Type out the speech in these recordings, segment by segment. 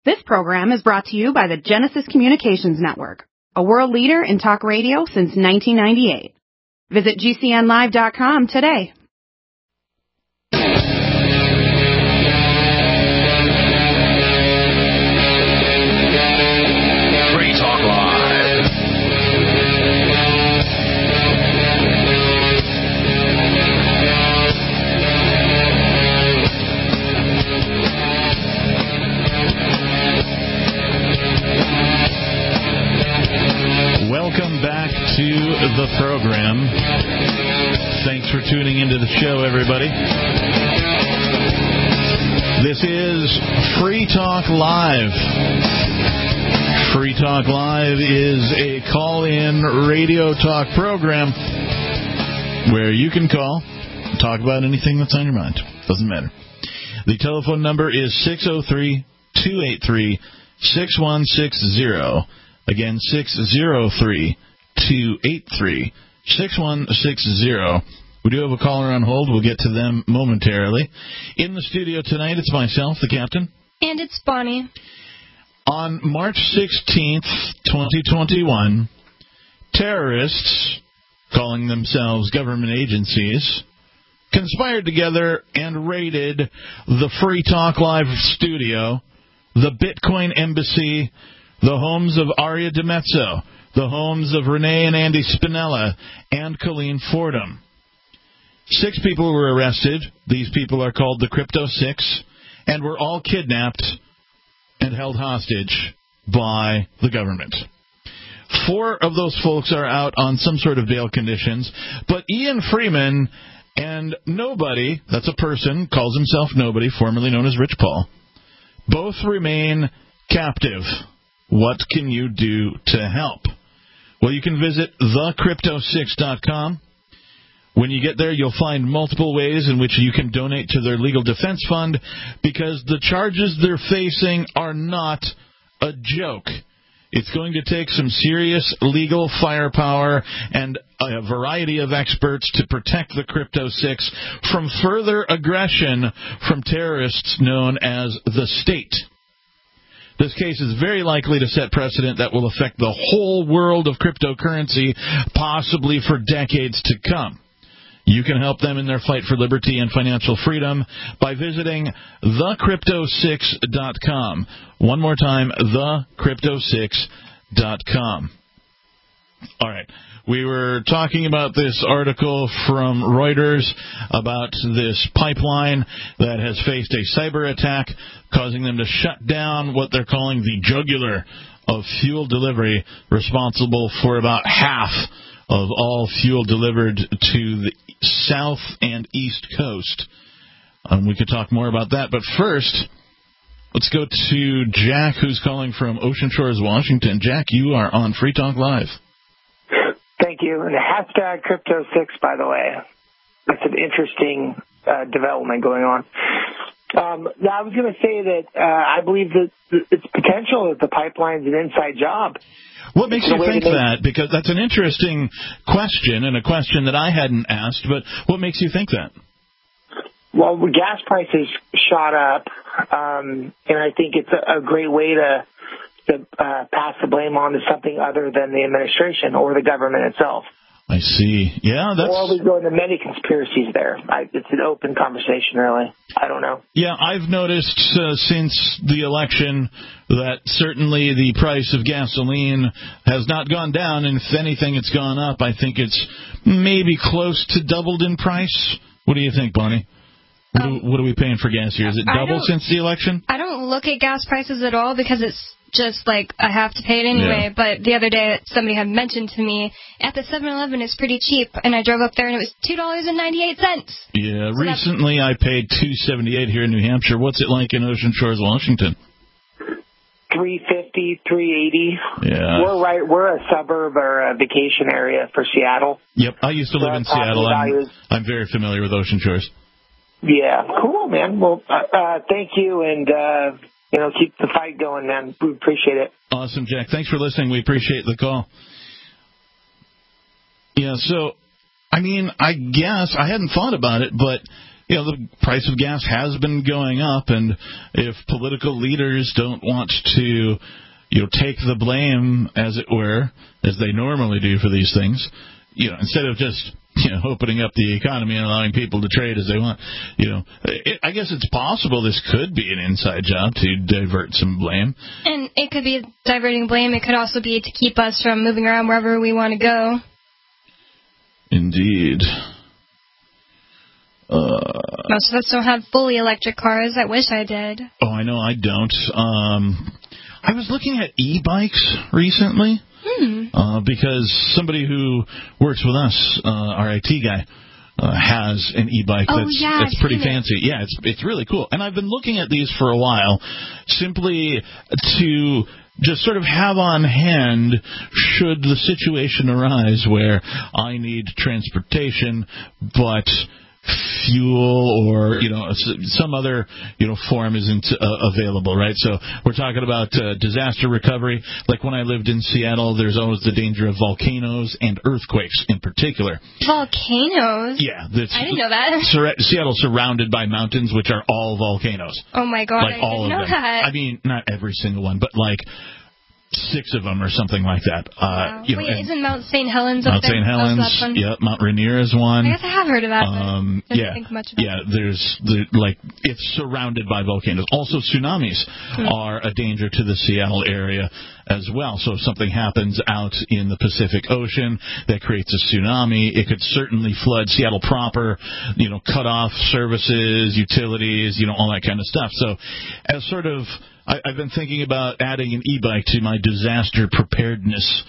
This program is brought to you by the Genesis Communications Network, a world leader in talk radio since 1998. Visit GCNlive.com today. Free Talk Live. Welcome back to the program. Thanks for tuning into the show, everybody. This is Free Talk Live. Free Talk Live is a call-in radio talk program where you can call, talk about anything that's on your mind. Doesn't matter. The telephone number is 603-283-6160. Again, 603-283-6160. We do have a caller on hold. We'll get to them momentarily. In the studio tonight, it's myself, the captain. And it's Bonnie. On March 16th, 2021, terrorists, calling themselves government agencies, conspired together and raided the Free Talk Live studio, the Bitcoin Embassy, the homes of Aria DiMezzo, the homes of Renee and Andy Spinella, and Colleen Fordham. 6 people were arrested. These people are called the Crypto Six, and were all kidnapped and held hostage by the government. 4 of those folks are out on some sort of bail conditions, but Ian Freeman and Nobody, that's a person, calls himself Nobody, formerly known as Rich Paul, both remain captive. What can you do to help? Well, you can visit thecrypto6.com. When you get there, you'll find multiple ways in which you can donate to their legal defense fund, because the charges they're facing are not a joke. It's going to take some serious legal firepower and a variety of experts to protect the Crypto Six from further aggression from terrorists known as the state. This case is very likely to set precedent that will affect the whole world of cryptocurrency, possibly for decades to come. You can help them in their fight for liberty and financial freedom by visiting thecrypto6.com. One more time, thecrypto6.com. All right. We were talking about this article from Reuters about this pipeline that has faced a cyber attack, causing them to shut down what they're calling the jugular of fuel delivery, responsible for about half of all fuel delivered to the south and east coast. We could talk more about that, but first, let's go to Jack, who's calling from Ocean Shores, Washington. Jack, you are on Free Talk Live. Thank you. And the hashtag Crypto6, by the way. That's an interesting development going on. Now, I was going to say that I believe that it's potential that the pipeline's an inside job. What makes you think that? Because that's an interesting question, and a question that I hadn't asked, but what makes you think that? Well, gas prices shot up, and I think it's a great way to pass the blame on to something other than the administration or the government itself. I see. Yeah, that's... Or we go into many conspiracies there. It's an open conversation, really. I don't know. Yeah, I've noticed since the election that certainly the price of gasoline has not gone down, and if anything, it's gone up. I think it's maybe close to doubled in price. What do you think, Bonnie? What are we paying for gas here? Is it doubled since the election? I don't look at gas prices at all because it's just like I have to pay it anyway. Yeah. But the other day somebody had mentioned to me at the 7-Eleven it's pretty cheap, and I drove up there and it was $2.98. Yeah, so recently I paid $2.78 here in New Hampshire. What's it like in Ocean Shores, Washington? $3.50, $3.80. Yeah, we're a suburb or a vacation area for Seattle. Yep, I used to live in Seattle. I'm very familiar with Ocean Shores. Yeah, cool, man. Well, thank you, and keep the fight going, man. We appreciate it. Awesome, Jack. Thanks for listening. We appreciate the call. Yeah, so, I mean, I guess I hadn't thought about it, but the price of gas has been going up, and if political leaders don't want to, take the blame, as it were, as they normally do for these things, instead of just opening up the economy and allowing people to trade as they want, I guess it's possible this could be an inside job to divert some blame. And it could be diverting blame. It could also be to keep us from moving around wherever we want to go. Indeed. Most of us don't have fully electric cars. I wish I did. Oh, I know I don't. I was looking at e-bikes recently because somebody who works with us, our IT guy, has an e-bike that's pretty fancy. Yeah, it's really cool. And I've been looking at these for a while simply to just sort of have on hand should the situation arise where I need transportation, but fuel or some other form isn't available, right? So we're talking about disaster recovery. Like when I lived in Seattle, there's always the danger of volcanoes and earthquakes in particular. Volcanoes? Yeah, I didn't know that. Seattle's surrounded by mountains, which are all volcanoes. Oh my God! Like all of them. That. I mean, not every single one, but like 6 of them or something like that. Wow. Wait, isn't Mount St. Helens up there? Mount St. Helens, yeah. Mount Rainier is one. I guess I have heard of that, but didn't think much about it. It's surrounded by volcanoes. Also, tsunamis are a danger to the Seattle area as well. So if something happens out in the Pacific Ocean that creates a tsunami, it could certainly flood Seattle proper, cut off services, utilities, all that kind of stuff. So as sort of I've been thinking about adding an e-bike to my disaster preparedness,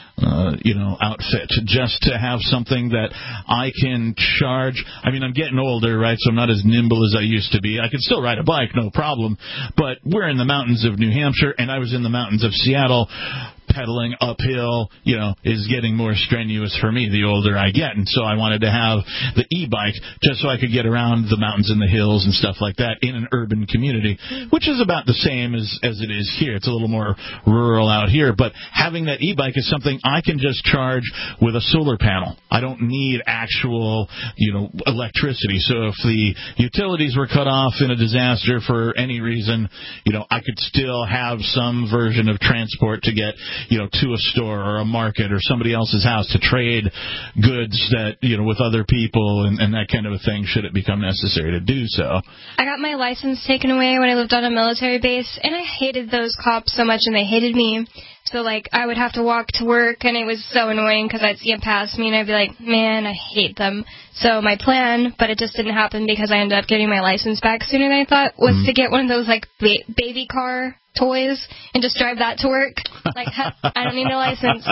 outfit, just to have something that I can charge. I mean, I'm getting older, right, so I'm not as nimble as I used to be. I can still ride a bike, no problem, but we're in the mountains of New Hampshire, and I was in the mountains of Seattle. Pedaling uphill, is getting more strenuous for me the older I get. And so I wanted to have the e-bike just so I could get around the mountains and the hills and stuff like that in an urban community, which is about the same as it is here. It's a little more rural out here. But having that e-bike is something I can just charge with a solar panel. I don't need actual, electricity. So if the utilities were cut off in a disaster for any reason, I could still have some version of transport to get to a store or a market or somebody else's house to trade goods that, with other people and that kind of a thing, should it become necessary to do so. I got my license taken away when I lived on a military base, and I hated those cops so much, and they hated me. So, I would have to walk to work, and it was so annoying because I'd see them pass me, and I'd be like, man, I hate them. So my plan, but it just didn't happen because I ended up getting my license back sooner than I thought, was to get one of those, baby car toys and just drive that to work. I don't need a license.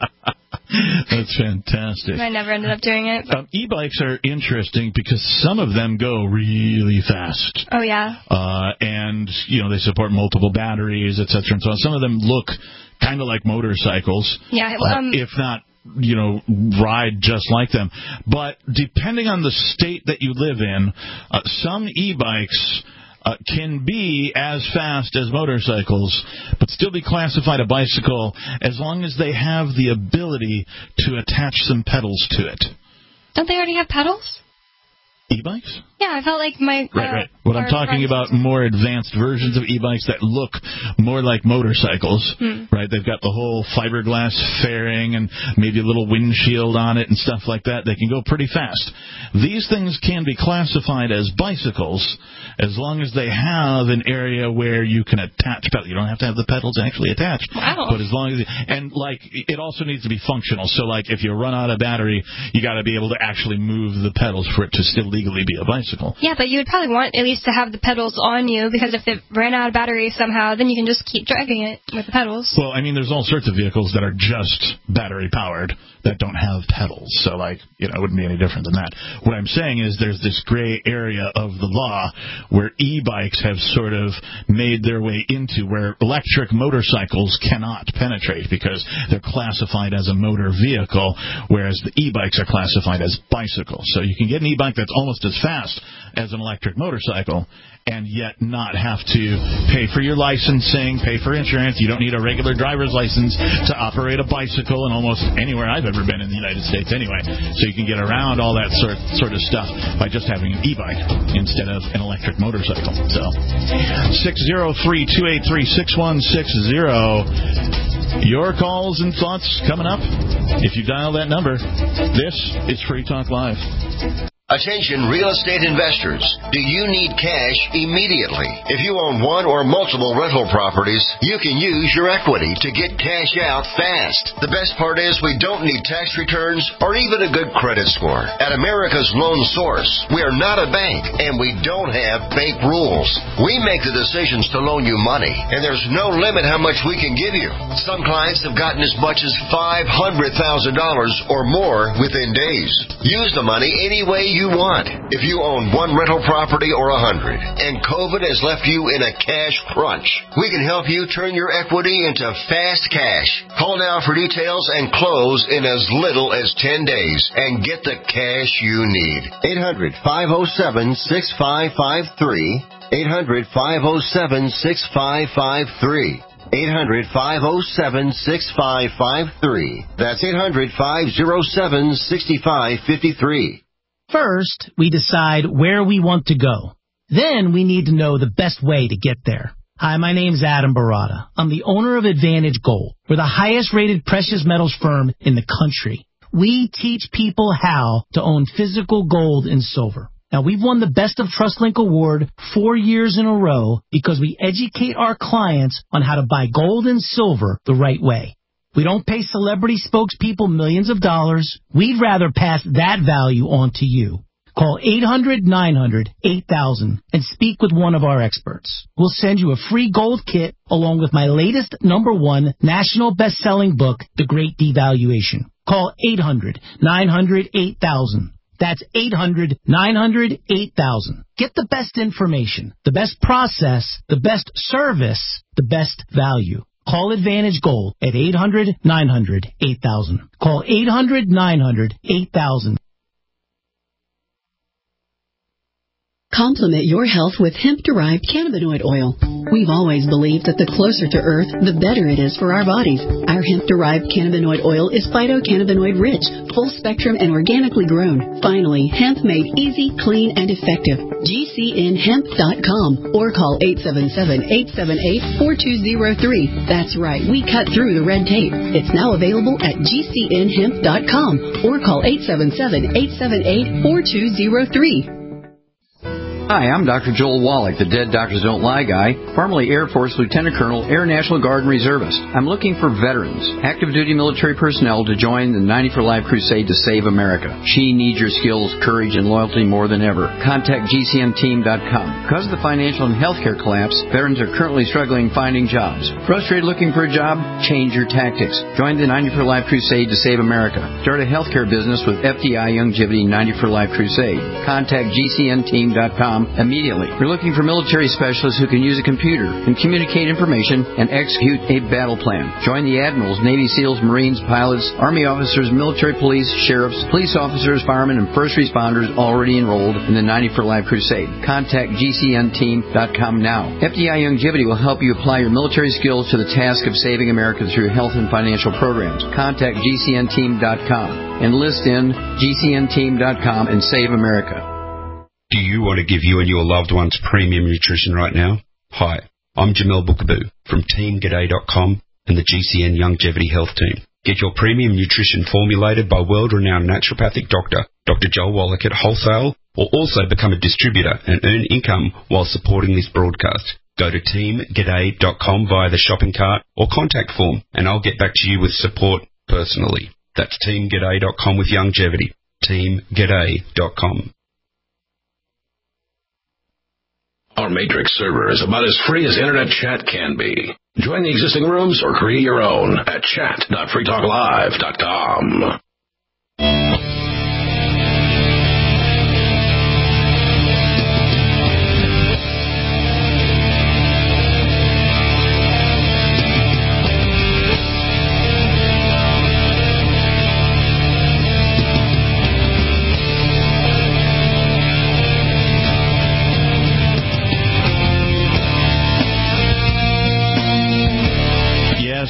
That's fantastic. I never ended up doing it. E-bikes are interesting because some of them go really fast. Oh, yeah. And, they support multiple batteries, et cetera, and so on. Some of them look kind of like motorcycles. Yeah. If not, ride just like them. But depending on the state that you live in, some e-bikes can be as fast as motorcycles, but still be classified a bicycle as long as they have the ability to attach some pedals to it. Don't they already have pedals? E-bikes? Yeah, I felt like my... Right. What I'm talking about, more advanced versions of e-bikes that look more like motorcycles, right? They've got the whole fiberglass fairing and maybe a little windshield on it and stuff like that. They can go pretty fast. These things can be classified as bicycles as long as they have an area where you can attach pedals. You don't have to have the pedals actually attached. Wow. But as long as... it also needs to be functional. So, if you run out of battery, you got to be able to actually move the pedals for it to still legally be a bicycle. Yeah, but you would probably want at least to have the pedals on you, because if it ran out of battery somehow, then you can just keep driving it with the pedals. Well, there's all sorts of vehicles that are just battery-powered that don't have pedals. So, it wouldn't be any different than that. What I'm saying is there's this gray area of the law where e-bikes have sort of made their way into, where electric motorcycles cannot penetrate because they're classified as a motor vehicle, whereas the e-bikes are classified as bicycles. So you can get an e-bike that's almost almost as fast as an electric motorcycle, and yet not have to pay for your licensing, pay for insurance. You don't need a regular driver's license to operate a bicycle in almost anywhere I've ever been in the United States anyway. So you can get around all that sort of stuff by just having an e-bike instead of an electric motorcycle. So 603-283-6160. Your calls and thoughts coming up. If you dial that number, this is Free Talk Live. Attention real estate investors. Do you need cash immediately? If you own one or multiple rental properties, you can use your equity to get cash out fast. The best part is we don't need tax returns or even a good credit score. At America's Loan Source, we are not a bank and we don't have bank rules. We make the decisions to loan you money, and there's no limit how much we can give you. Some clients have gotten as much as $500,000 or more within days. Use the money any way you want. If you own one rental property or 100 and COVID has left you in a cash crunch, we can help you turn your equity into fast cash. Call now for details and close in as little as 10 days and get the cash you need. 800-507-6553. 800-507-6553. 800-507-6553. That's 800-507-6553. First, we decide where we want to go. Then we need to know the best way to get there. Hi, my name's Adam Barada. I'm the owner of Advantage Gold. We're the highest-rated precious metals firm in the country. We teach people how to own physical gold and silver. Now, we've won the Best of TrustLink Award 4 years in a row because we educate our clients on how to buy gold and silver the right way. We don't pay celebrity spokespeople millions of dollars. We'd rather pass that value on to you. Call 800-900-8000 and speak with one of our experts. We'll send you a free gold kit along with my latest #1 national best-selling book, The Great Devaluation. Call 800-900-8000. That's 800-900-8000. Get the best information, the best process, the best service, the best value. Call Advantage Gold at 800-900-8000. Call 800-900-8000. Complement your health with hemp-derived cannabinoid oil. We've always believed that the closer to Earth, the better it is for our bodies. Our hemp-derived cannabinoid oil is phytocannabinoid-rich, full-spectrum, and organically grown. Finally, hemp made easy, clean, and effective. GCNhemp.com or call 877-878-4203. That's right, we cut through the red tape. It's now available at GCNhemp.com or call 877-878-4203. Hi, I'm Dr. Joel Wallach, the Dead Doctors Don't Lie guy, formerly Air Force Lieutenant Colonel, Air National Guard and Reservist. I'm looking for veterans, active duty military personnel to join the 90 for Life crusade to save America. She needs your skills, courage, and loyalty more than ever. Contact GCNteam.com. Because of the financial and healthcare collapse, veterans are currently struggling finding jobs. Frustrated looking for a job? Change your tactics. Join the 90 for Life crusade to save America. Start a healthcare business with FDI Youngevity 90 for Life crusade. Contact GCNteam.com immediately. We're looking for military specialists who can use a computer and communicate information and execute a battle plan. Join the admirals, Navy SEALs, Marines, pilots, Army officers, military police, sheriffs, police officers, firemen, and first responders already enrolled in the 90 for Life crusade. Contact GCNteam.com now. FDI Youngevity will help you apply your military skills to the task of saving America through health and financial programs. Contact GCNteam.com. Enlist in GCNteam.com and save America. Do you want to give you and your loved ones premium nutrition right now? Hi, I'm Jamel Bookaboo from TeamGaday.com and the GCN Youngevity Health Team. Get your premium nutrition formulated by world-renowned naturopathic doctor, Dr. Joel Wallach at wholesale, or also become a distributor and earn income while supporting this broadcast. Go to TeamGaday.com via the shopping cart or contact form, and I'll get back to you with support personally. That's TeamGaday.com with Youngevity. TeamGaday.com. Our Matrix server is about as free as internet chat can be. Join the existing rooms or create your own at chat.freetalklive.com.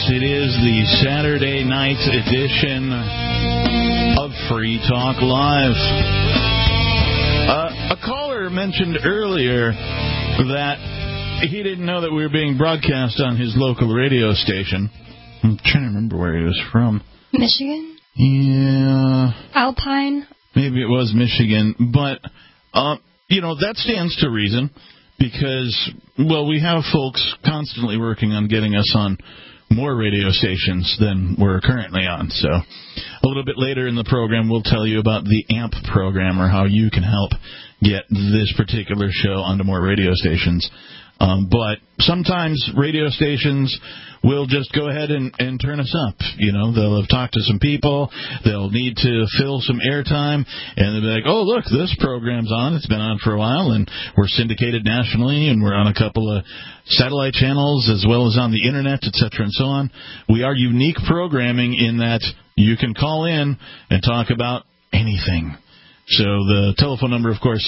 it is the Saturday night edition of Free Talk Live. A caller mentioned earlier that he didn't know that we were being broadcast on his local radio station. I'm trying to remember where he was from. Michigan? Yeah. Alpine? Maybe it was Michigan. But, that stands to reason because, well, we have folks constantly working on getting us on more radio stations than we're currently on. So a little bit later in the program, we'll tell you about the AMP program or how you can help get this particular show onto more radio stations. But sometimes radio stations will just go ahead and turn us up. They'll have talked to some people. They'll need to fill some airtime. And they'll be like, oh, look, this program's on. It's been on for a while. And we're syndicated nationally. And we're on a couple of satellite channels as well as on the Internet, et cetera, and so on. We are unique programming in that you can call in and talk about anything. So the telephone number, of course,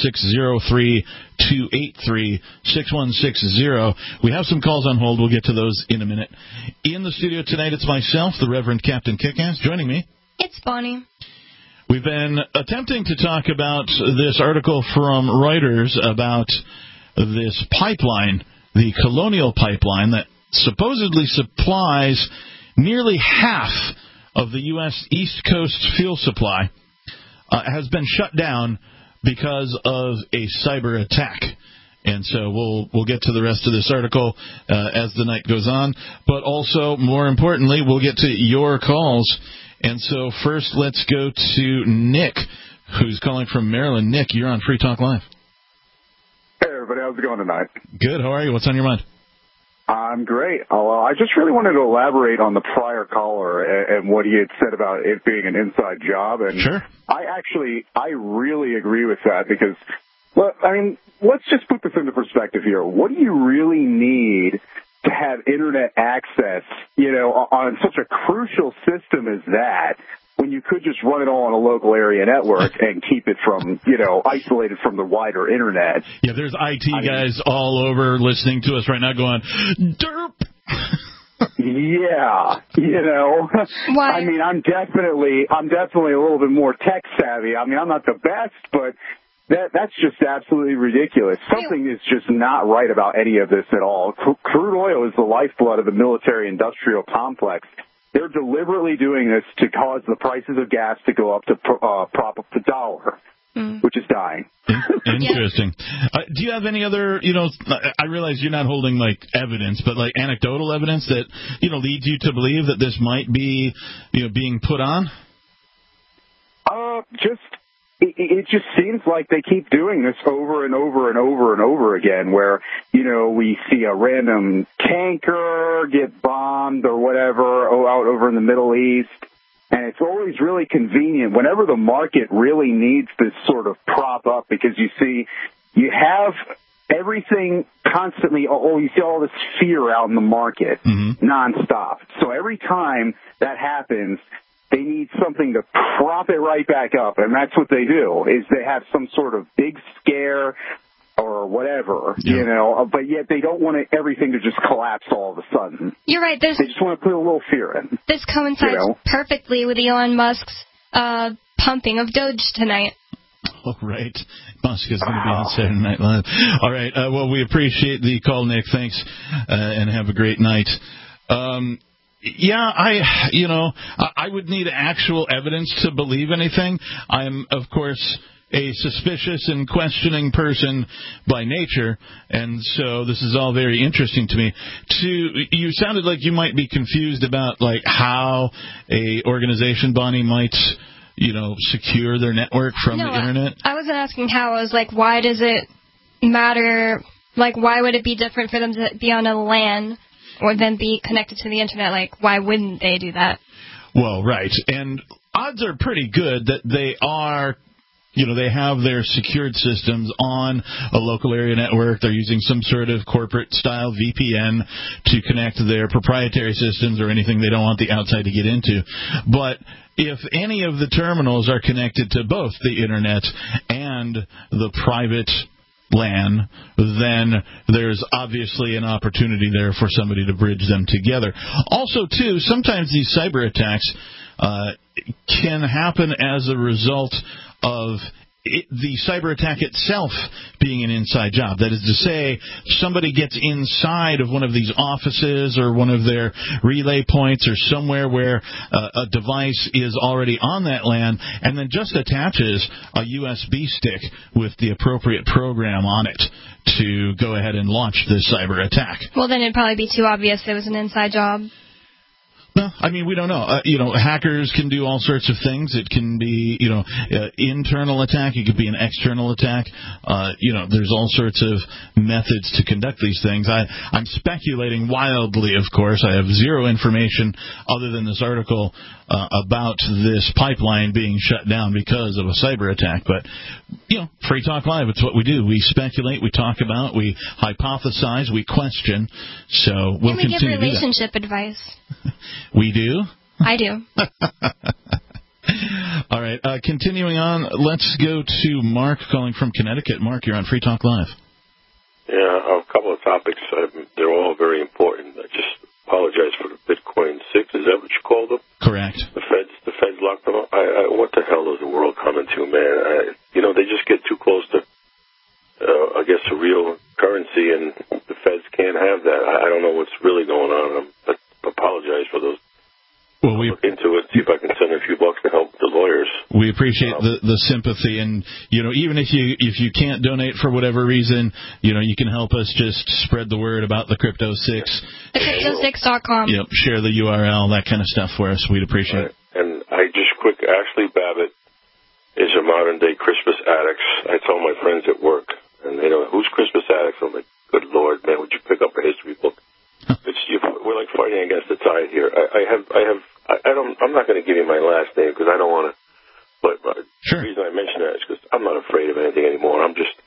603-283-6160. We have some calls on hold. We'll get to those in a minute. In the studio tonight, it's myself, the Reverend Captain Kickass. Joining me, it's Bonnie. We've been attempting to talk about this article from Reuters about this pipeline, the Colonial Pipeline, that supposedly supplies nearly half of the U.S. East Coast fuel supply. Has been shut down because of a cyber attack. And so we'll get to the rest of this article as the night goes on. But also, more importantly, we'll get to your calls. And so first, let's go to Nick, who's calling from Maryland. Nick, you're on Free Talk Live. Hey, everybody. How's it going tonight? Good. How are you? What's on your mind? I'm great. I just really wanted to elaborate on the prior caller and what he had said about it being an inside job. And sure. I really agree with that because, well, I mean, let's just put this into perspective here. What do you really need to have Internet access, on such a crucial system as that, when you could just run it all on a local area network and keep it from, isolated from the wider Internet? Yeah, there's IT guys all over listening to us right now going, derp. Yeah, Why? I mean, I'm definitely a little bit more tech savvy. I mean, I'm not the best, but that's just absolutely ridiculous. Something is just not right about any of this at all. Crude oil is the lifeblood of the military-industrial complex. They're deliberately doing this to cause the prices of gas to go up to prop up the dollar, which is dying. Interesting. Do you have any other, I realize you're not holding, evidence, but, anecdotal evidence that, leads you to believe that this might be, being put on? It just seems like they keep doing this over and over and over and over again where, we see a random tanker get bombed or whatever out over in the Middle East. And it's always really convenient whenever the market really needs this sort of prop up because you see, you have everything constantly, you see all this fear out in the market nonstop. So every time that happens, they need something to prop it right back up, and that's what they do, is they have some sort of big scare or whatever, but yet they don't want everything to just collapse all of a sudden. You're right. They just want to put a little fear in. This coincides perfectly with Elon Musk's pumping of Doge tonight. Oh, right. Musk is going to be on Saturday Night Live. All right. Well, we appreciate the call, Nick. Thanks, and have a great night. Yeah, I would need actual evidence to believe anything. I'm, of course, a suspicious and questioning person by nature, and so this is all very interesting to me. You sounded like you might be confused about, how a organization, Bonnie, might, secure their network from the Internet. I wasn't asking how. I was like, why does it matter? Why would it be different for them to be on a LAN or then be connected to the Internet? Why wouldn't they do that? Well, right. And odds are pretty good that they are, they have their secured systems on a local area network. They're using some sort of corporate-style VPN to connect to their proprietary systems or anything they don't want the outside to get into. But if any of the terminals are connected to both the Internet and the private LAN, then there's obviously an opportunity there for somebody to bridge them together. Also, too, sometimes these cyber attacks can happen as a result of the cyber attack itself being an inside job. That is to say, somebody gets inside of one of these offices or one of their relay points or somewhere where a device is already on that LAN and then just attaches a USB stick with the appropriate program on it to go ahead and launch this cyber attack. Well, then it'd probably be too obvious it was an inside job. No, I mean, we don't know. Hackers can do all sorts of things. It can be, internal attack. It could be an external attack. There's all sorts of methods to conduct these things. I'm speculating wildly, of course. I have zero information other than this article about this pipeline being shut down because of a cyber attack. But, Free Talk Live, it's what we do. We speculate, we talk about, we hypothesize, we question. So we'll continue to do that. And we give relationship advice. We do? I do. All right. Continuing on, let's go to Mark calling from Connecticut. Mark, you're on Free Talk Live. Yeah, a couple of topics. They're all very important. I just apologize for the Bitcoin 6. Is that what you called them? Correct. The feds locked them up. What the hell is the world coming to, man? They just get too close to, I guess, a real currency, and the feds can't have that. I don't know what's really going on, but apologize for those. Well, we look into it, see if I can send a few bucks to help the lawyers. We appreciate the sympathy, and even if you can't donate for whatever reason, you can help us just spread the word about the Crypto 6. Crypto6.com. Yep, share the URL, that kind of stuff for us. We'd appreciate it. And Ashley Babbitt is a modern day Christmas addict. I tell my friends at work, and they know who's Christmas addicts. I'm like, good Lord, man, would you pick up a history book? We're like fighting against the tide here. I'm not going to give you my last name because I don't want to. But sure. The reason I mention that is because I'm not afraid of anything anymore.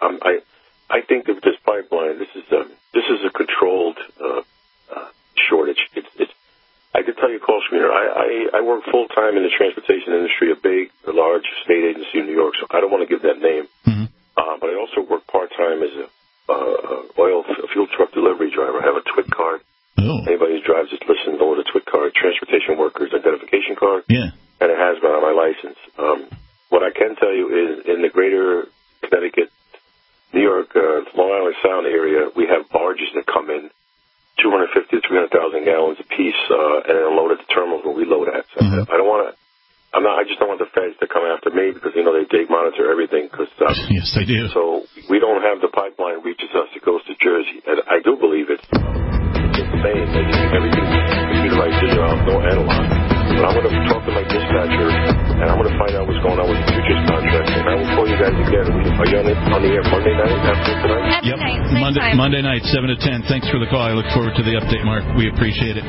I think of this pipeline. This is a controlled shortage. I could tell you, call screener. I work full time in the transportation industry, a large state agency in New York. So I don't want to give that name. Mm-hmm. But I also work part time as a fuel truck delivery driver. I have a TWIC card. Oh. Anybody who drives this, listen, know the TWIC card, Transportation Workers Identification Card. Yeah. And it has been on my license. What I can tell you is in the greater Connecticut, New York, Long Island Sound area, we have barges that come in 250 to 300,000 gallons a piece, and then load at the terminals where we load at. So mm-hmm. I just don't want the feds to come after me because, they monitor everything. Yes, they do. So we don't have the pipeline reaches us. It goes to Jersey. And I do believe it's insane that everything's computerized digital, no analog. But I'm going to talk to my dispatcher, and I'm going to find out what's going on with the futures contract. And I will call you guys again. Are you on the air Monday night after tonight? Yep, Monday night, 7 to 10. Thanks for the call. I look forward to the update, Mark. We appreciate it.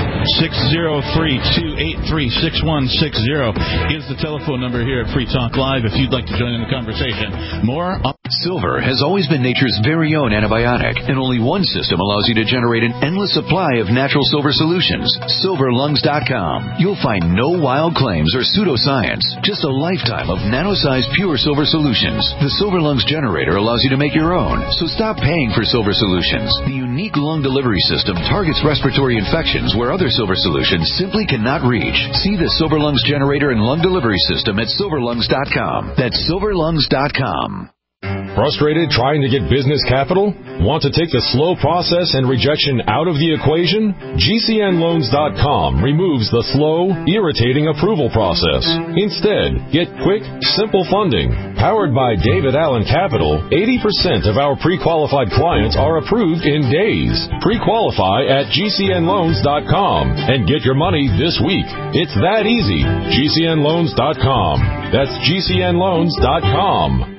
603-283-6160 is the telephone number here at Free Talk Live if you'd like to join in the conversation. More on Silver has always been nature's very own antibiotic, and only one system allows you to generate an endless supply of natural silver solutions. SilverLungs.com. You'll find no wild claims or pseudoscience, just a lifetime of nano-sized pure silver solutions. The Silver Lungs generator allows you to make your own, so stop paying for silver solutions. The unique lung delivery system targets respiratory infections where other silver solutions simply cannot reach. See the Silver Lungs generator and lung delivery system at SilverLungs.com. That's SilverLungs.com. Frustrated trying to get business capital? Want to take the slow process and rejection out of the equation? GCNLoans.com removes the slow, irritating approval process. Instead, get quick, simple funding. Powered by David Allen Capital, 80% of our pre-qualified clients are approved in days. Pre-qualify at GCNLoans.com and get your money this week. It's that easy. GCNLoans.com. That's GCNLoans.com.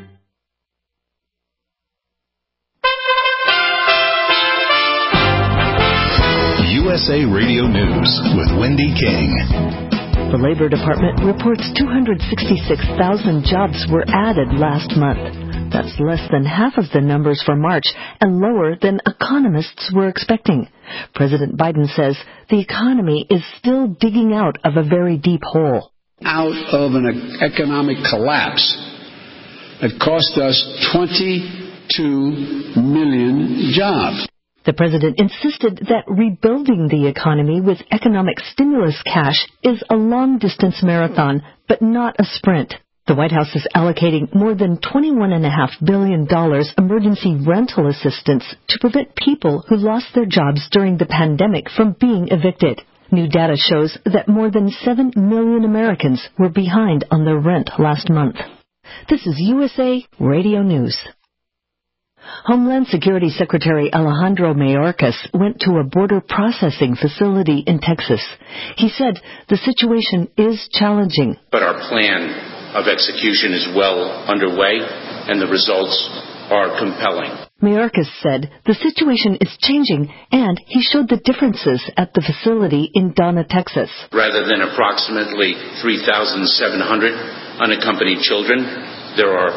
USA Radio News with Wendy King. The Labor Department reports 266,000 jobs were added last month. That's less than half of the numbers for March and lower than economists were expecting. President Biden says the economy is still digging out of a very deep hole. Out of an economic collapse that cost us $20 2 million jobs. The president insisted that rebuilding the economy with economic stimulus cash is a long-distance marathon, but not a sprint. The White House is allocating more than $21.5 billion emergency rental assistance to prevent people who lost their jobs during the pandemic from being evicted. New data shows that more than 7 million Americans were behind on their rent last month. This is USA Radio News. Homeland Security Secretary Alejandro Mayorkas went to a border processing facility in Texas. He said the situation is challenging. But our plan of execution is well underway, and the results are compelling. Mayorkas said the situation is changing, and he showed the differences at the facility in Donna, Texas. Rather than approximately 3,700 unaccompanied children, there are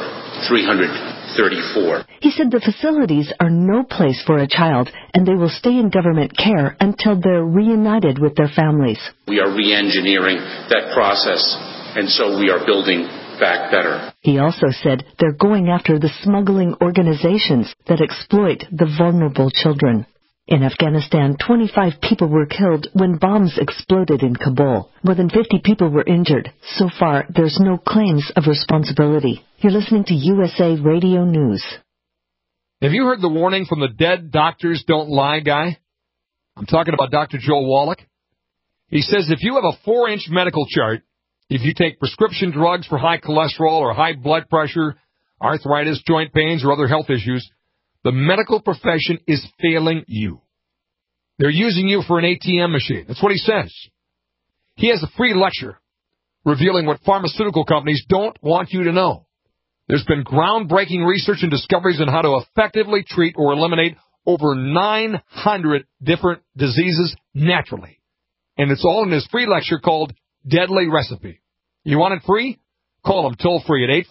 334. He said the facilities are no place for a child, and they will stay in government care until they're reunited with their families. We are re-engineering that process, and so we are building back better. He also said they're going after the smuggling organizations that exploit the vulnerable children. In Afghanistan, 25 people were killed when bombs exploded in Kabul. More than 50 people were injured. So far, there's no claims of responsibility. You're listening to USA Radio News. Have you heard the warning from the Dead Doctors Don't Lie guy? I'm talking about Dr. Joel Wallach. He says if you have a 4-inch medical chart, if you take prescription drugs for high cholesterol or high blood pressure, arthritis, joint pains, or other health issues, the medical profession is failing you. They're using you for an ATM machine. That's what he says. He has a free lecture revealing what pharmaceutical companies don't want you to know. There's been groundbreaking research and discoveries on how to effectively treat or eliminate over 900 different diseases naturally. And it's all in his free lecture called Deadly Recipe. You want it free? Call him toll free at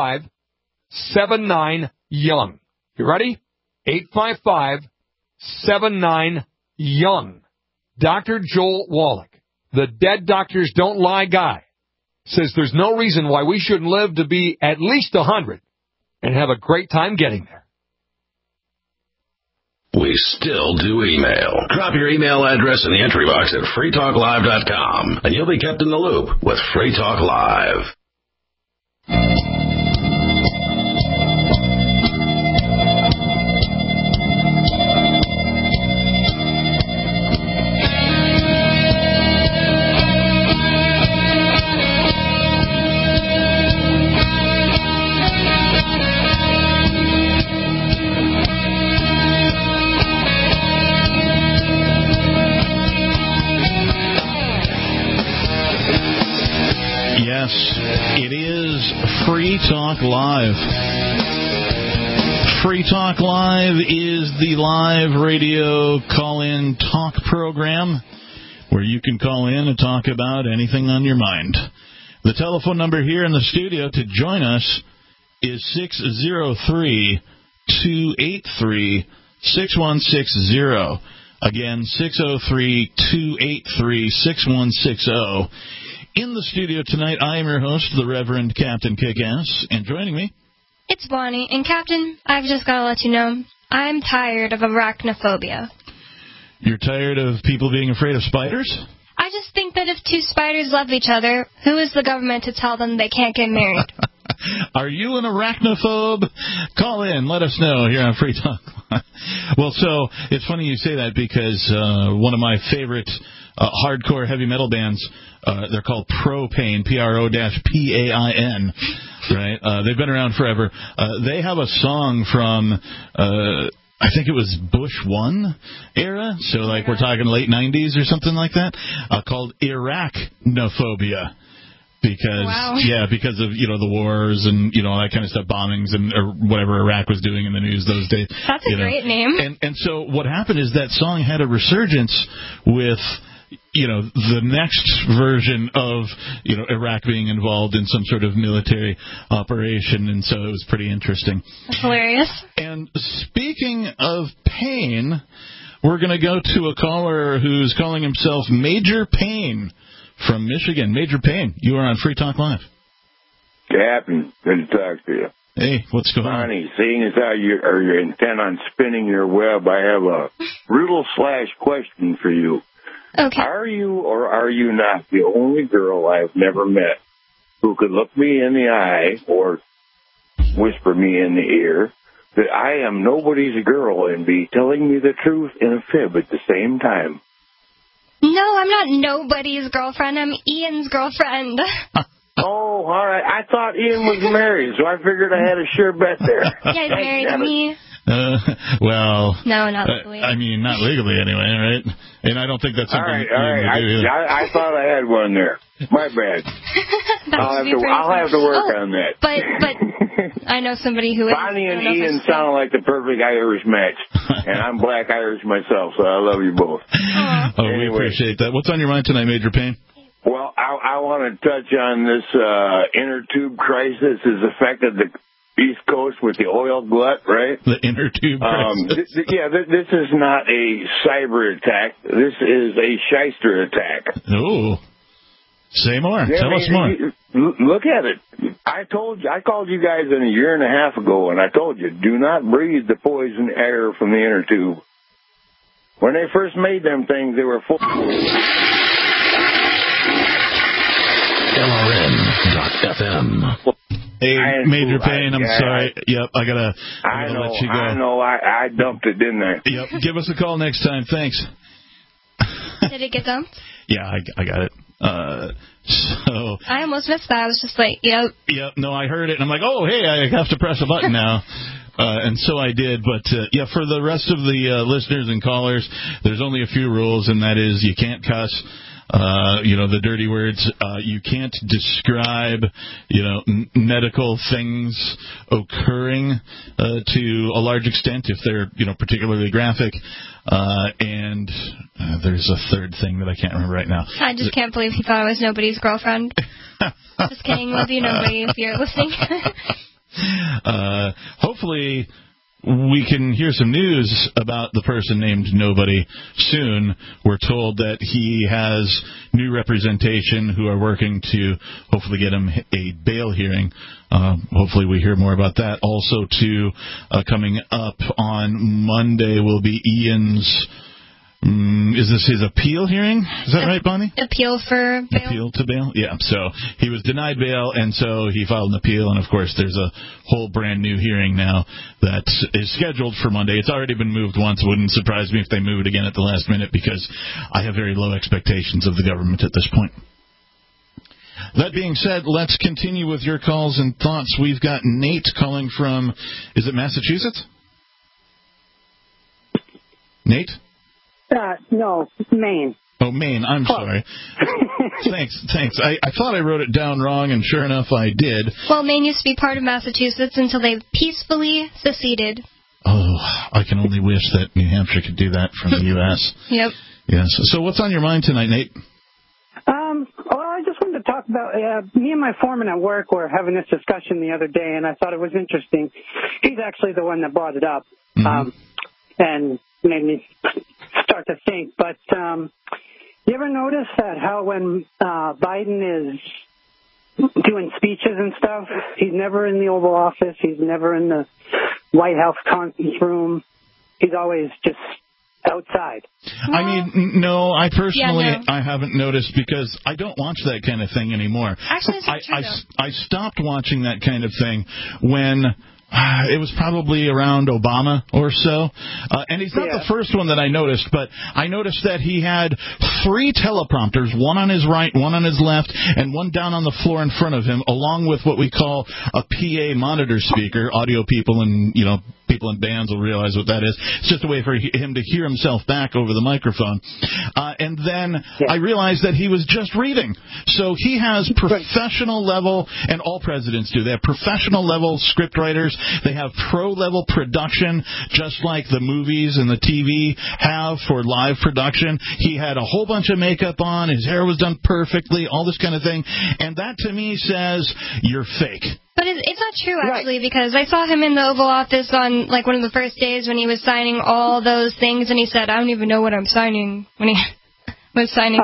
855-79-YOUNG. You ready? 855-79-YOUNG. Dr. Joel Wallach, the Dead Doctors Don't Lie guy, says there's no reason why we shouldn't live to be at least 100 and have a great time getting there. We still do email. Drop your email address in the entry box at freetalklive.com, and you'll be kept in the loop with Free Talk Live. It is Free Talk Live. Free Talk Live is the live radio call-in talk program where you can call in and talk about anything on your mind. The telephone number here in the studio to join us is 603-283-6160. Again, 603-283-6160. In the studio tonight, I am your host, the Reverend Captain Kickass, and joining me... It's Bonnie, and Captain, I've just got to let you know, I'm tired of arachnophobia. You're tired of people being afraid of spiders? I just think that if two spiders love each other, who is the government to tell them they can't get married? Are you an arachnophobe? Call in. Let us know here on Free Talk. Well, so it's funny you say that because one of my favorite hardcore heavy metal bands, they're called Propane, P-R-O-P-A-I-N, right? They've been around forever. They have a song from... I think it was Bush 1 era, so like we're talking late 90s or something like that, called Iraqnophobia. Because of, the wars and, all that kind of stuff, bombings and or whatever Iraq was doing in the news those days. That's a great name. And so what happened is that song had a resurgence with... the next version of, Iraq being involved in some sort of military operation, and so it was pretty interesting. That's hilarious. And speaking of pain, we're going to go to a caller who's calling himself Major Payne from Michigan. Major Payne, you are on Free Talk Live. Captain, good to talk to you. Hey, what's going on? Bonnie, seeing as how you're intent on spinning your web, I have a riddle/question for you. Okay. Are you or are you not the only girl I've never met who could look me in the eye or whisper me in the ear that I am nobody's girl and be telling me the truth in a fib at the same time? No, I'm not nobody's girlfriend. I'm Ian's girlfriend. Oh, all right. I thought Ian was married, so I figured I had a sure bet there. Yeah, he's married to me. Well, no, not legally. I mean, not legally anyway, right? And I don't think that's something all right. I thought I had one there. My bad. I'll have to work on that. But I know somebody who is. Bonnie and Ian sound like the perfect Irish match, and I'm black Irish myself, so I love you both. Oh, anyway. We appreciate that. What's on your mind tonight, Major Payne? Well, I want to touch on this inner tube crisis has affected the East Coast with the oil glut, right? The inner tube crisis. This is not a cyber attack. This is a shyster attack. Oh. Say more. Tell us more. Look at it. I called you guys in a year and a half ago, and I told you, do not breathe the poison air from the inner tube. When they first made them things, they were full. LRN.FM. Hey, Major Payne, I'm sorry. Yep, I gotta let you go. I know. I dumped it, didn't I? Yep. Give us a call next time. Thanks. Did it get dumped? Yeah, I got it. So I almost missed that. I was just like, yep. Yep. No, I heard it, and I'm like, oh, hey, I have to press a button now. And so I did. But, for the rest of the listeners and callers, there's only a few rules, and that is you can't cuss. The dirty words. You can't describe, medical things occurring to a large extent if they're, particularly graphic. And there's a third thing that I can't remember right now. I just can't believe he thought I was nobody's girlfriend. Just kidding. Love you, nobody, if you're listening. Hopefully we can hear some news about the person named Nobody soon. We're told that he has new representation who are working to hopefully get him a bail hearing. Hopefully we hear more about that. Also, too, coming up on Monday will be Ian's... is this his appeal hearing? Is that right, Bonnie? Appeal for bail? Appeal to bail? Yeah. So he was denied bail, and so he filed an appeal, and, of course, there's a whole brand-new hearing now that is scheduled for Monday. It's already been moved once. It wouldn't surprise me if they move it again at the last minute because I have very low expectations of the government at this point. That being said, let's continue with your calls and thoughts. We've got Nate calling from, is it Massachusetts? Nate? No, Maine. Oh, Maine. I'm sorry. Thanks. I thought I wrote it down wrong, and sure enough, I did. Well, Maine used to be part of Massachusetts until they peacefully seceded. Oh, I can only wish that New Hampshire could do that from the U.S. Yep. Yes. So what's on your mind tonight, Nate? Well, I just wanted to talk about, me and my foreman at work were having this discussion the other day, and I thought it was interesting. He's actually the one that brought it up, and made me start to think. But you ever notice that how when Biden is doing speeches and stuff, he's never in the Oval Office, he's never in the White House conference room, he's always just outside. I mean, no, I personally, I haven't noticed because I don't watch that kind of thing anymore. Actually, it's true, I stopped watching that kind of thing when it was probably around Obama or so. And he's not the first one that I noticed, but I noticed that he had 3 teleprompters, one on his right, one on his left, and one down on the floor in front of him, along with what we call a PA monitor speaker. Audio people and, people in bands will realize what that is. It's just a way for him to hear himself back over the microphone. And then I realized that he was just reading. So he has professional level, and all presidents do. They have professional level script writers. They have pro-level production, just like the movies and the TV have for live production. He had a whole bunch of makeup on. His hair was done perfectly, all this kind of thing. And that, to me, says you're fake. But it's not true, actually, because I saw him in the Oval Office on, one of the first days when he was signing all those things, and he said, I don't even know what I'm signing, when he was signing,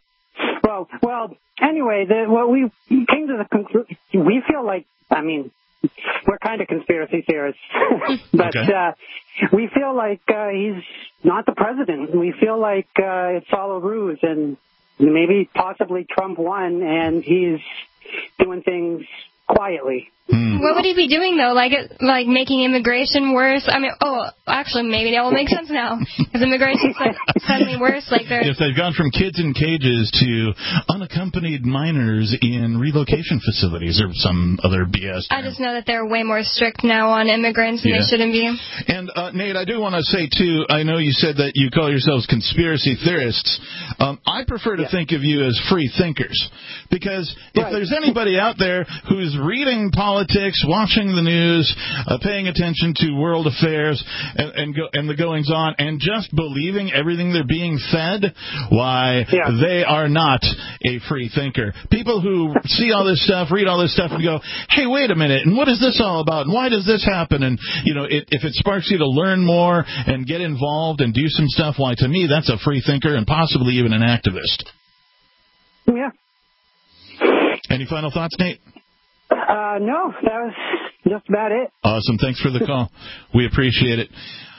Well, anyway, what we came to the conclusion, we feel like, we're kind of conspiracy theorists. But we feel like he's not the president. We feel like it's all a ruse, and maybe possibly Trump won, and he's doing things quietly. What would he be doing, though? Like making immigration worse? I mean, actually, maybe that will make sense now. Because immigration's suddenly worse. Yes, they've gone from kids in cages to unaccompanied minors in relocation facilities or some other BS term. I just know that they're way more strict now on immigrants than they shouldn't be. And, Nate, I do want to say, too, I know you said that you call yourselves conspiracy theorists. I prefer to think of you as free thinkers. Because if there's anybody out there who's reading politics, watching the news, paying attention to world affairs and the goings-on, and just believing everything they're being fed, why, they are not a free thinker. People who see all this stuff, read all this stuff, and go, hey, wait a minute, and what is this all about, and why does this happen? And, if it sparks you to learn more and get involved and do some stuff, why, to me, that's a free thinker and possibly even an activist. Yeah. Any final thoughts, Nate? No, that was just about it. Awesome. Thanks for the call. We appreciate it.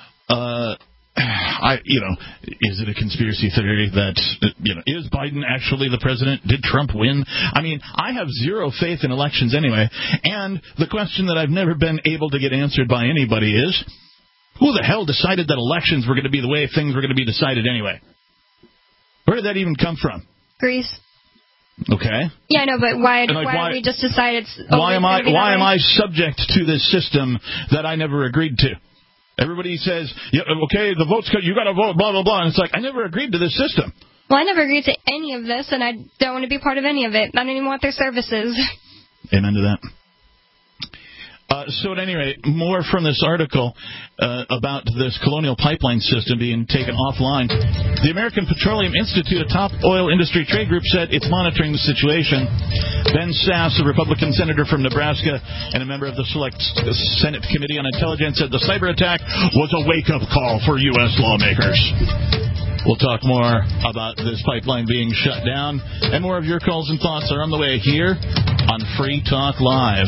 Is it a conspiracy theory that, is Biden actually the president? Did Trump win? I mean, I have zero faith in elections anyway. And the question that I've never been able to get answered by anybody is, who the hell decided that elections were going to be the way things were going to be decided anyway? Where did that even come from? Greece. Okay. Yeah, no, but why we just decided? Why am I subject to this system that I never agreed to? Everybody says, okay, the vote's you got to vote, blah blah blah, and it's like I never agreed to this system. Well, I never agreed to any of this, and I don't want to be part of any of it. I don't even want their services. Amen to that. So at any rate, more from this article about this colonial pipeline system being taken offline. The American Petroleum Institute, a top oil industry trade group, said it's monitoring the situation. Ben Sasse, a Republican senator from Nebraska and a member of the Select Senate Committee on Intelligence, said the cyber attack was a wake-up call for U.S. lawmakers. We'll talk more about this pipeline being shut down, and more of your calls and thoughts are on the way here on Free Talk Live.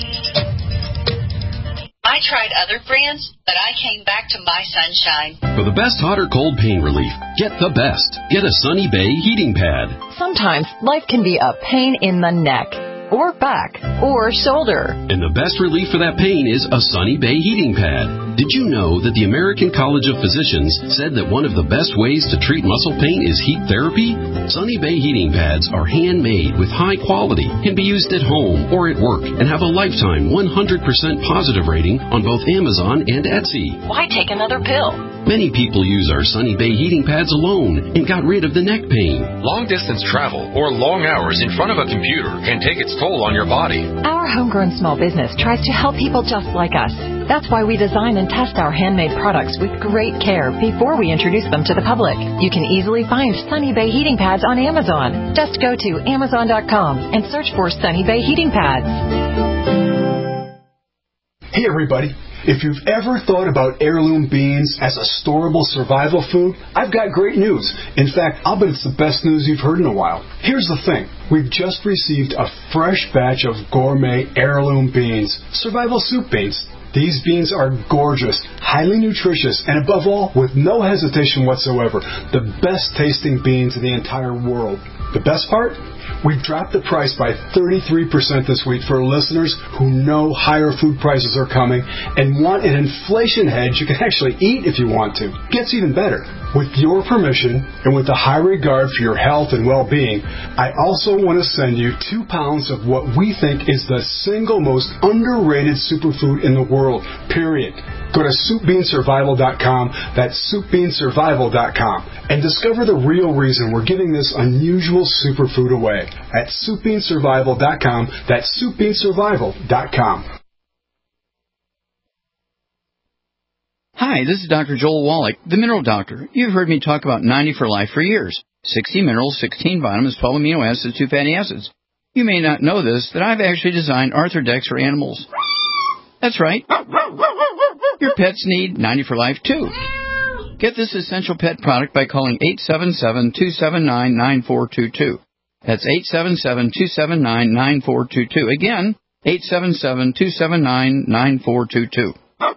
I tried other brands, but I came back to My Sunshine. For the best hot or cold pain relief, get the best. Get a Sunny Bay heating pad. Sometimes life can be a pain in the neck, or back, or shoulder. And the best relief for that pain is a Sunny Bay heating pad. Did you know that the American College of Physicians said that one of the best ways to treat muscle pain is heat therapy? Sunny Bay heating pads are handmade with high quality, can be used at home or at work, and have a lifetime 100% positive rating on both Amazon and Etsy. Why take another pill? Many people use our Sunny Bay heating pads alone and got rid of the neck pain. Long-distance travel or long hours in front of a computer can take its toll on your body. Our homegrown small business tries to help people just like us. That's why we design and test our handmade products with great care before we introduce them to the public. You can easily find Sunny Bay heating pads on Amazon. Just go to Amazon.com and search for Sunny Bay heating pads. Hey everybody. If you've ever thought about heirloom beans as a storable survival food, I've got great news. In fact, I'll bet it's the best news you've heard in a while. Here's the thing. We've just received a fresh batch of gourmet heirloom beans, survival soup beans. These beans are gorgeous, highly nutritious, and above all, with no hesitation whatsoever, the best tasting beans in the entire world. The best part? We've dropped the price by 33% this week for listeners who know higher food prices are coming and want an inflation hedge you can actually eat if you want to. Gets even better. With your permission and with a high regard for your health and well-being, I also want to send you 2 pounds of what we think is the single most underrated superfood in the world, period. Go to SoupBeanSurvival.com, that's SoupBeanSurvival.com, and discover the real reason we're giving this unusual superfood away at SoupBeanSurvival.com, that's SoupBeanSurvival.com. Hi, this is Dr. Joel Wallach, the Mineral Doctor. You've heard me talk about 90 for Life for years. 60 minerals, 16 vitamins, 12 amino acids, 2 fatty acids. You may not know this, that I've actually designed Arthrodex for animals. That's right. Your pets need 90 for Life, too. Get this essential pet product by calling 877-279-9422. That's 877-279-9422. Again, 877-279-9422.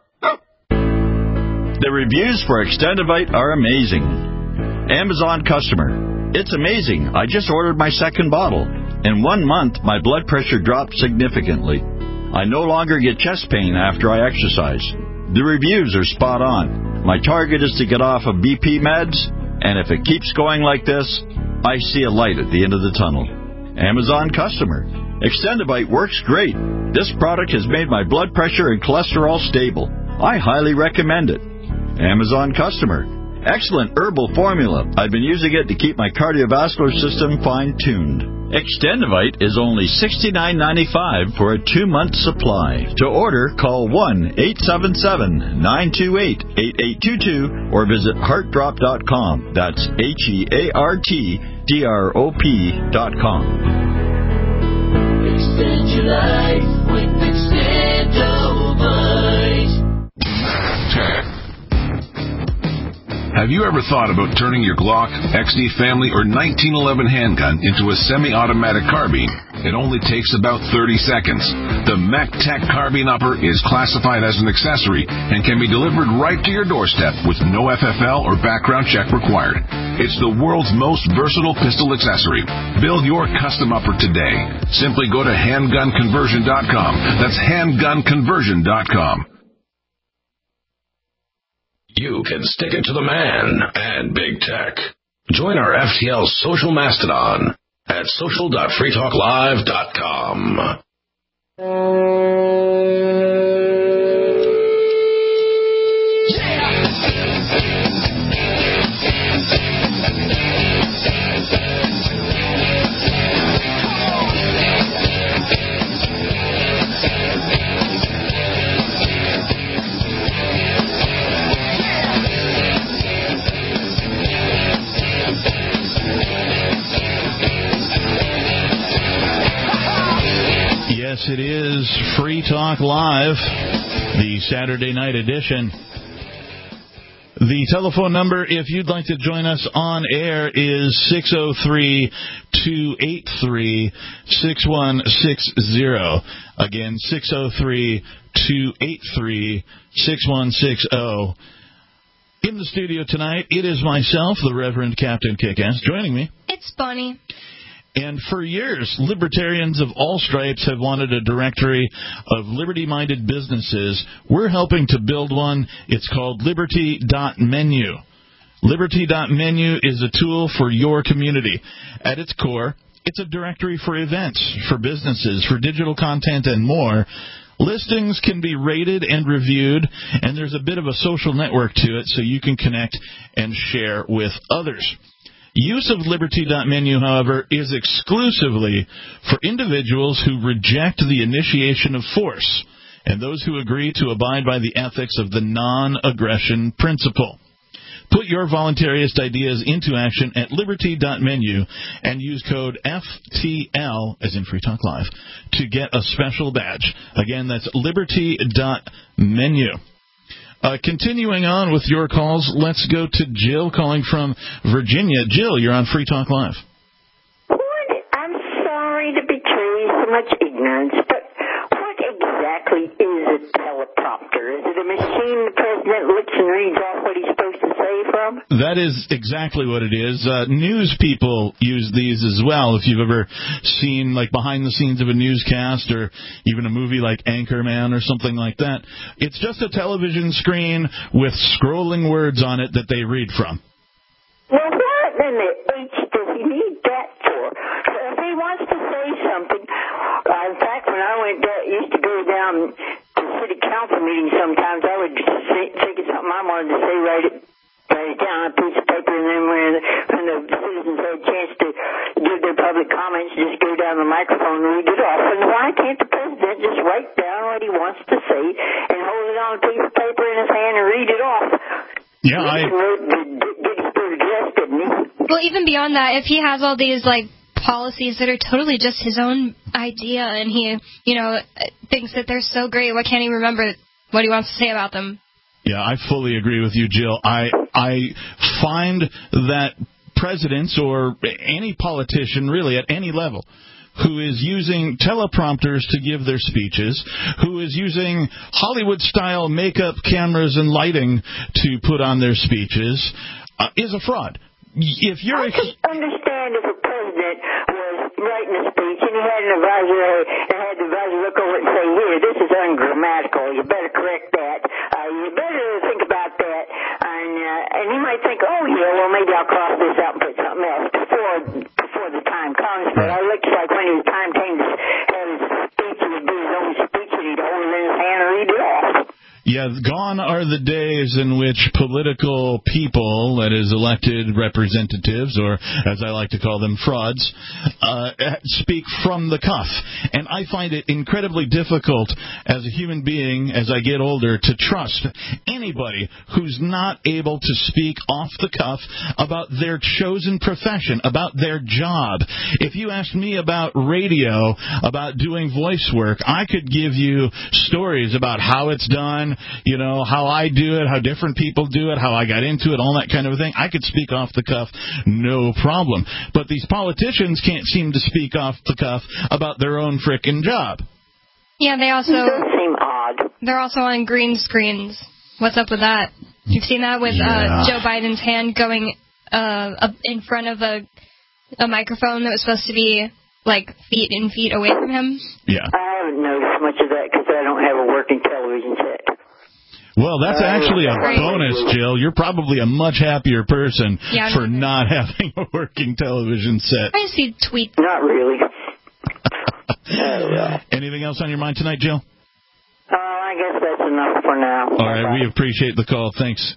The reviews for Extendivite are amazing. Amazon customer. It's amazing. I just ordered my second bottle. In 1 month, my blood pressure dropped significantly. I no longer get chest pain after I exercise. The reviews are spot on. My target is to get off of BP meds, and if it keeps going like this, I see a light at the end of the tunnel. Amazon customer. Extendivite works great. This product has made my blood pressure and cholesterol stable. I highly recommend it. Amazon customer. Excellent herbal formula. I've been using it to keep my cardiovascular system fine-tuned. Extendivite is only $69.95 for a 2-month supply. To order, call 1-877-928-8822 or visit heartdrop.com. That's HEARTDROP.com. Extend your life with Extendivite. Have you ever thought about turning your Glock, XD Family, or 1911 handgun into a semi-automatic carbine? It only takes about 30 seconds. The MechTech Carbine Upper is classified as an accessory and can be delivered right to your doorstep with no FFL or background check required. It's the world's most versatile pistol accessory. Build your custom upper today. Simply go to handgunconversion.com. That's handgunconversion.com. You can stick it to the man and big tech. Join our FTL social mastodon at social.freetalklive.com. Yes, it is Free Talk Live, the Saturday night edition. The telephone number, if you'd like to join us on air, is 603-283-6160. Again, 603-283-6160. In the studio tonight, it is myself, the Reverend Captain Kickass. Joining me, it's Bonnie. And for years, libertarians of all stripes have wanted a directory of liberty-minded businesses. We're helping to build one. It's called Liberty.menu. Liberty.menu is a tool for your community. At its core, it's a directory for events, for businesses, for digital content, and more. Listings can be rated and reviewed, and there's a bit of a social network to it so you can connect and share with others. Use of Liberty.menu, however, is exclusively for individuals who reject the initiation of force and those who agree to abide by the ethics of the non-aggression principle. Put your voluntarist ideas into action at Liberty.menu and use code FTL, as in Free Talk Live, to get a special badge. Again, that's Liberty.menu. Continuing on with your calls, let's go to Jill calling from Virginia. Jill, you're on Free Talk Live. I'm sorry to betray so much ignorance, but what exactly is a teleprompter? Is it a machine the president looks and reads off what he's supposed to say from? That is exactly what it is. News people use these as well. If you've ever seen, like, behind the scenes of a newscast or even a movie like Anchorman or something like that, it's just a television screen with scrolling words on it that they read from. Well, what in the H does he need that for? If he wants to say something, in fact, when I used to go down to city council meetings sometimes, I would think of something I wanted to say, write it down on a piece of paper, and then when the citizens had a chance to give their public comments, just go down the microphone and read it off. And why can't the president just write down what he wants to say and hold it on a piece of paper in his hand and read it off? Yeah, Well, even beyond that, if he has all these, like, policies that are totally just his own idea and he, thinks that they're so great, why can't he remember what he wants to say about them? Yeah, I fully agree with you, Jill. I find that presidents or any politician really at any level who is using teleprompters to give their speeches, who is using Hollywood-style makeup, cameras, and lighting to put on their speeches, is a fraud. If you're I could understand if a president was writing a speech and he had an advisor and had the advisor look over it and say, here, this is ungrammatical. You better correct that. You better think about that. And he might think, oh, yeah, well, maybe I'll cross this out and put something else before the time comes. But it looks like when his time came to have his speech, he would do his own speech and he'd hold it in his hand and read it off. Yeah, gone are the days in which political people, that is elected representatives, or as I like to call them, frauds, speak from the cuff. And I find it incredibly difficult as a human being, as I get older, to trust anybody who's not able to speak off the cuff about their chosen profession, about their job. If you asked me about radio, about doing voice work, I could give you stories about how it's done, you know, how I do it, how different people do it, how I got into it, all that kind of thing. I could speak off the cuff, no problem. But these politicians can't seem to speak off the cuff about their own frickin' job. Yeah, they also seem odd. They're also on green screens. What's up with that? You've seen that with Joe Biden's hand going in front of a microphone that was supposed to be like feet and feet away from him? Yeah. I haven't noticed much of that because I don't have a working television set. Well, that's actually a bonus, Jill. You're probably a much happier person for not having a working television set. I see tweets. Not really. Anything else on your mind tonight, Jill? I guess that's enough for now. All right, we appreciate the call. Thanks.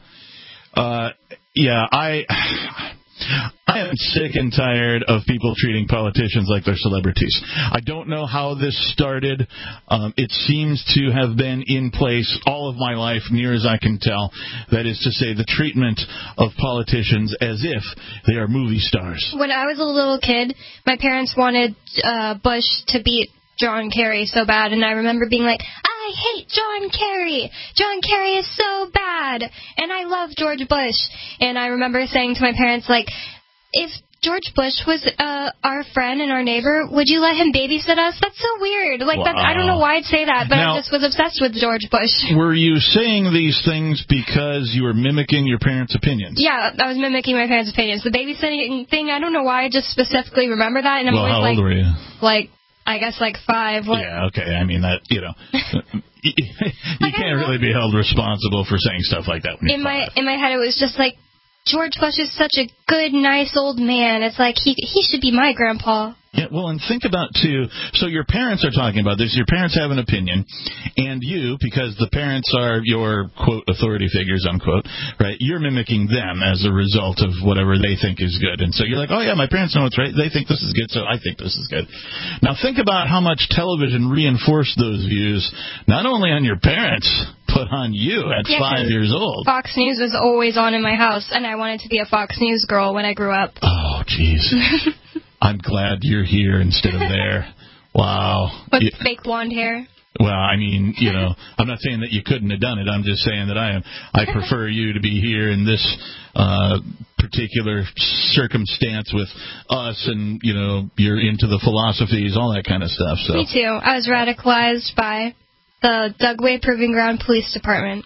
I am sick and tired of people treating politicians like they're celebrities. I don't know how this started. It seems to have been in place all of my life, near as I can tell. That is to say, the treatment of politicians as if they are movie stars. When I was a little kid, my parents wanted Bush to beat John Kerry so bad, and I remember being like, I hate John Kerry. John Kerry is so bad, and I love George Bush. And I remember saying to my parents, like, if George Bush was our friend and our neighbor, would you let him babysit us? That's so weird. Like, wow. I don't know why I'd say that, but I just was obsessed with George Bush. Were you saying these things because you were mimicking your parents' opinions? Yeah, I was mimicking my parents' opinions. The babysitting thing, I don't know why I just specifically remember that. And I'm always how old were you? Like, I guess like 5. What? Yeah, okay. I mean, that, you know, you can't really be held responsible for saying stuff like that when you're 5. In my head, it was just like, George Bush is such a good, nice old man. It's like he should be my grandpa. Yeah, well, and think about, too, so your parents are talking about this. Your parents have an opinion, and you, because the parents are your, quote, authority figures, unquote, right, you're mimicking them as a result of whatever they think is good. And so you're like, oh, yeah, my parents know what's right. They think this is good, so I think this is good. Now, think about how much television reinforced those views, not only on your parents, but on you at 5 years old. Fox News was always on in my house, and I wanted to be a Fox News girl when I grew up. Oh, jeez. I'm glad you're here instead of there. Wow. With fake blonde hair? Well, I mean, you know, I'm not saying that you couldn't have done it. I'm just saying that I prefer you to be here in this particular circumstance with us, and, you know, you're into the philosophies, all that kind of stuff. So. Me too. I was radicalized by the Dugway Proving Ground Police Department.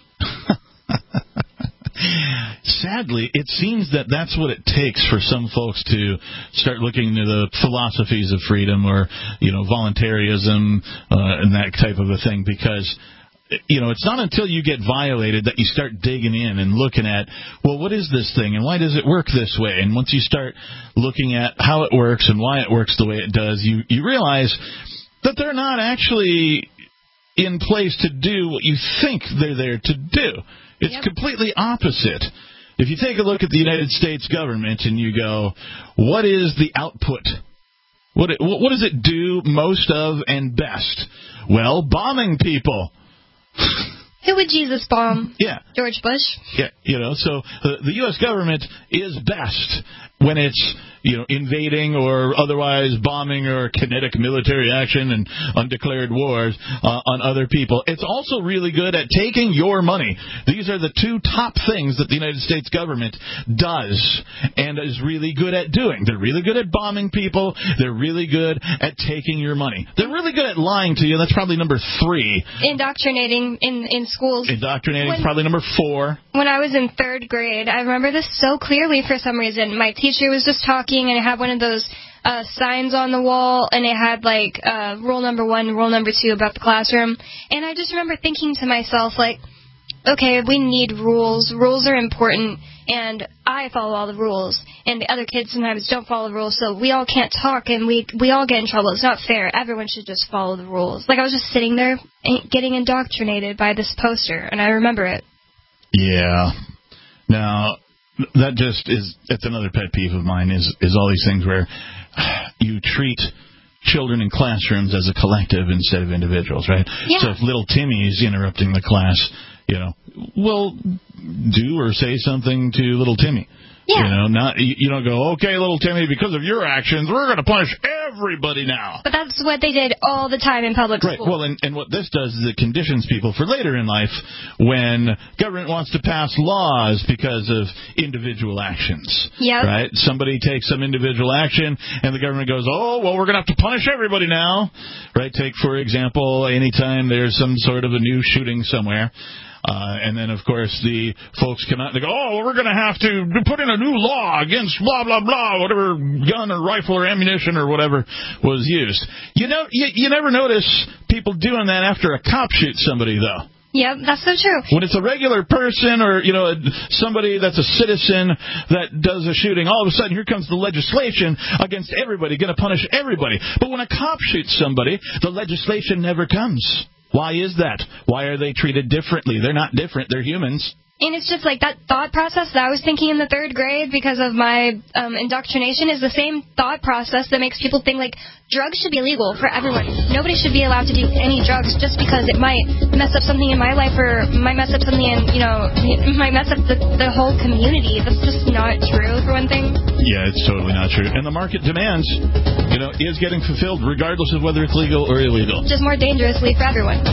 Sadly, it seems that that's what it takes for some folks to start looking into the philosophies of freedom, or, you know, voluntarism and that type of a thing, because, you know, it's not until you get violated that you start digging in and looking at, well, what is this thing and why does it work this way? And once you start looking at how it works and why it works the way it does, you realize that they're not actually in place to do what you think they're there to do. It's completely opposite. If you take a look at the United States government and you go, what is the output? What does it do most of and best? Well, bombing people. Who would Jesus bomb? Yeah. George Bush? Yeah, you know, so the U.S. government is best when it's invading or otherwise bombing or kinetic military action and undeclared wars on other people. It's also really good at taking your money. These are the two top things that the United States government does and is really good at doing. They're really good at bombing people. They're really good at taking your money. They're really good at lying to you. That's probably number 3. Indoctrinating in schools. Indoctrinating is probably number 4. When I was in 3rd grade, I remember this so clearly for some reason. My teacher was just talking, and it had one of those signs on the wall, and it had, like, rule number 1, rule number 2 about the classroom. And I just remember thinking to myself, like, okay, we need rules. Rules are important, and I follow all the rules. And the other kids sometimes don't follow the rules, so we all can't talk, and we all get in trouble. It's not fair. Everyone should just follow the rules. Like, I was just sitting there getting indoctrinated by this poster, and I remember it. Yeah. Now, that just is, that's another pet peeve of mine, is all these things where you treat children in classrooms as a collective instead of individuals, right? Yeah. So if little Timmy is interrupting the class, well, do or say something to little Timmy. Yeah. You don't go, okay, little Timmy, because of your actions, we're going to punish everybody now. But that's what they did all the time in public school. Right. Well, and what this does is it conditions people for later in life when government wants to pass laws because of individual actions. Yep. Right? Somebody takes some individual action, and the government goes, oh, well, we're going to have to punish everybody now. Right? Take, for example, anytime there's some sort of a new shooting somewhere. And then, of course, the folks come out and they go, oh, we're going to have to put in a new law against blah, blah, blah, whatever gun or rifle or ammunition or whatever was used. You never notice people doing that after a cop shoots somebody, though. Yep, that's so true. When it's a regular person or, somebody that's a citizen that does a shooting, all of a sudden here comes the legislation against everybody, going to punish everybody. But when a cop shoots somebody, the legislation never comes. Why is that? Why are they treated differently? They're not different. They're humans. And it's just like that thought process that I was thinking in the 3rd grade because of my indoctrination is the same thought process that makes people think, like, drugs should be illegal for everyone. Nobody should be allowed to do any drugs just because it might mess up something in my life or might mess up something in, it might mess up the whole community. That's just not true, for one thing. Yeah, it's totally not true. And the market demands, is getting fulfilled regardless of whether it's legal or illegal. Just more dangerously for everyone.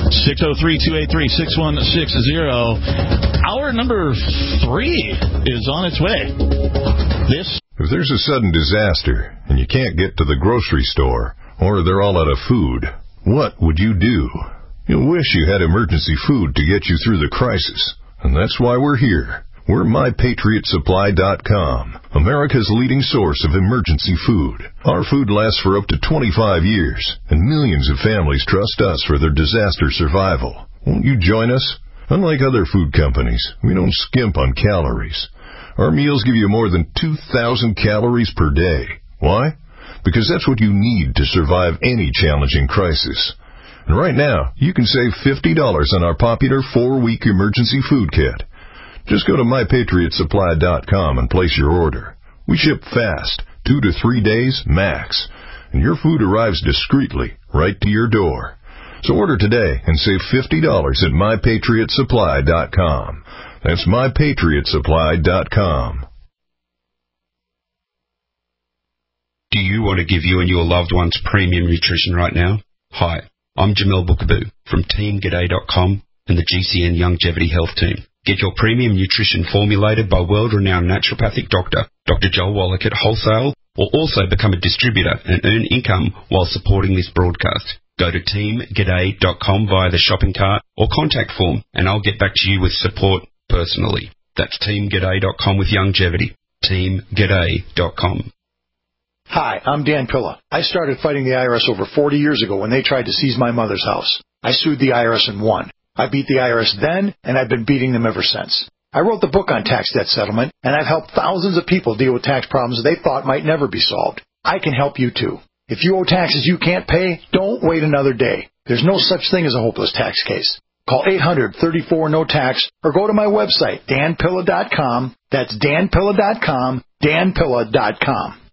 603-283-6160. Hour number 3 is on its way. If there's a sudden disaster and you can't get to the grocery store or they're all out of food, what would you do? You'll wish you had emergency food to get you through the crisis. And that's why we're here. We're MyPatriotSupply.com, America's leading source of emergency food. Our food lasts for up to 25 years, and millions of families trust us for their disaster survival. Won't you join us? Unlike other food companies, we don't skimp on calories. Our meals give you more than 2,000 calories per day. Why? Because that's what you need to survive any challenging crisis. And right now, you can save $50 on our popular 4-week emergency food kit. Just go to MyPatriotSupply.com and place your order. We ship fast, 2 to 3 days max, and your food arrives discreetly right to your door. So order today and save $50 at MyPatriotSupply.com. That's MyPatriotSupply.com. Do you want to give you and your loved ones premium nutrition right now? Hi, I'm Jamel Bookaboo from TeamG'day.com and the GCN Longevity Health Team. Get your premium nutrition formulated by world-renowned naturopathic doctor, Dr. Joel Wallach at wholesale, or also become a distributor and earn income while supporting this broadcast. Go to TeamG'day.com via the shopping cart or contact form, and I'll get back to you with support personally. That's TeamG'day.com with longevity. TeamG'day.com. Hi, I'm Dan Pilla. I started fighting the IRS over 40 years ago when they tried to seize my mother's house. I sued the IRS and won. I beat the IRS then, and I've been beating them ever since. I wrote the book on tax debt settlement, and I've helped thousands of people deal with tax problems they thought might never be solved. I can help you too. If you owe taxes you can't pay, don't wait another day. There's no such thing as a hopeless tax case. Call 800-34-NO-TAX or go to my website, danpilla.com. That's danpilla.com, danpilla.com.